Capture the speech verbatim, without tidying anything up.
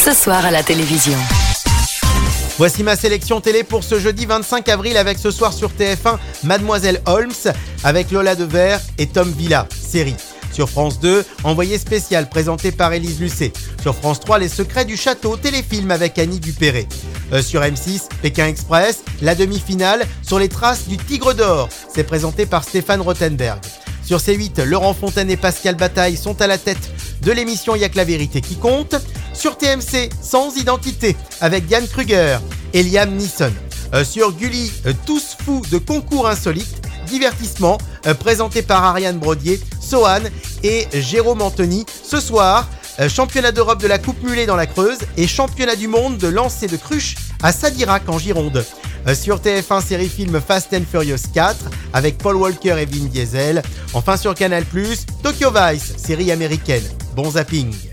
ce soir à la télévision. Voici ma sélection télé pour ce jeudi vingt-cinq avril avec ce soir sur T F un Mademoiselle Holmes avec Lola Devers et Tom Villa, série. Sur France deux, Envoyé spécial présenté par Élise Lucet. Sur France trois, Les secrets du château, téléfilm avec Annie Dupéré. Euh, sur M six, Pékin Express, la demi-finale sur les traces du Tigre d'Or. C'est présenté par Stéphane Rothenberg. Sur C huit, Laurent Fontaine et Pascal Bataille sont à la tête de l'émission Y'a que la vérité qui compte. Sur T M C, Sans identité, avec Diane Kruger et Liam Neeson. Euh, sur Gulli, euh, Tous fous de concours insolites, divertissement, euh, présenté par Ariane Brodier, Sohan et Jérôme Anthony. Ce soir, euh, championnat d'Europe de la Coupe Mulet dans la Creuse et championnat du monde de lancer de cruche à Sadirac en Gironde. Euh, sur T F un, série film Fast and Furious quatre avec Paul Walker et Vin Diesel. Enfin sur Canal plus, Tokyo Vice, série américaine. Bon zapping.